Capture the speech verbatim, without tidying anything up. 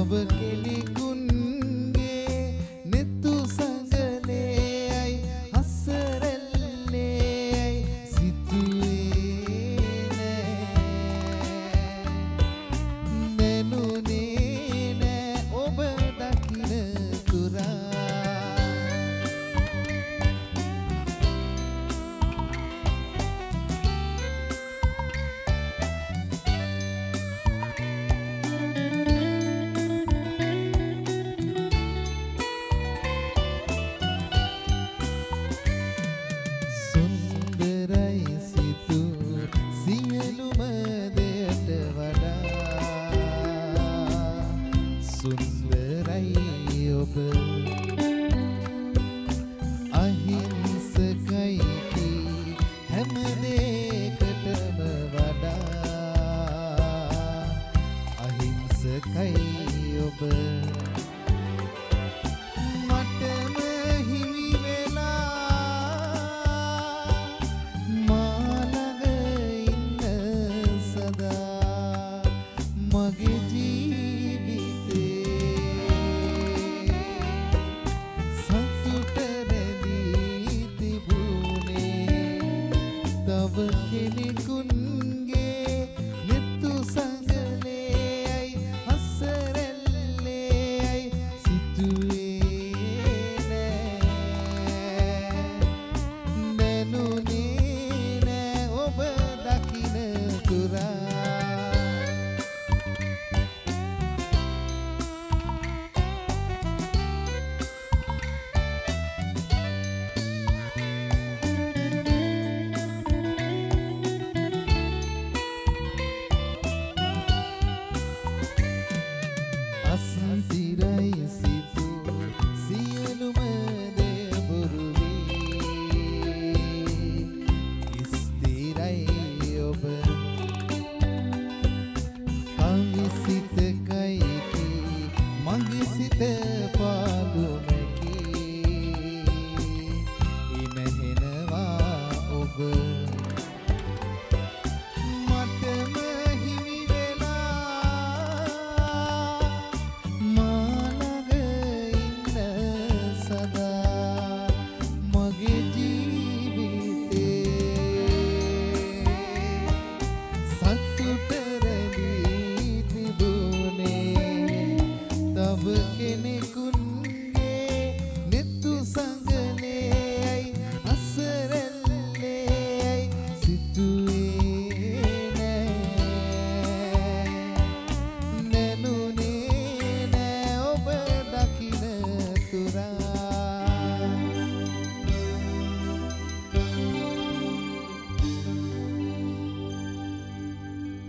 තව කෙනෙකුන්ගේ නෙතු සංගලේයි හසරල්ලේයි සිතුවේ නෑ දැනුනේ නෑ ඔබ දකින තුරා අහිංසකයි කී හැම දෙයකටම වඩා අහිංසකයි ඔබ මටම හිමි වෙලා මා ළඟ ඉන්න සදා මගේ ජීවිතේ තව කෙනෙකුන්ගේ නෙතු සංගලේයි හසරල්ලේයි සිතුවේ නෑ දැනුනේ නෑ ඔබ දකින තුරා අස්තිරයි සිතු සියලුම දේ බොරු වී ස්ථිරයි ඔබ කවි සිතකයි කී මගේ සිත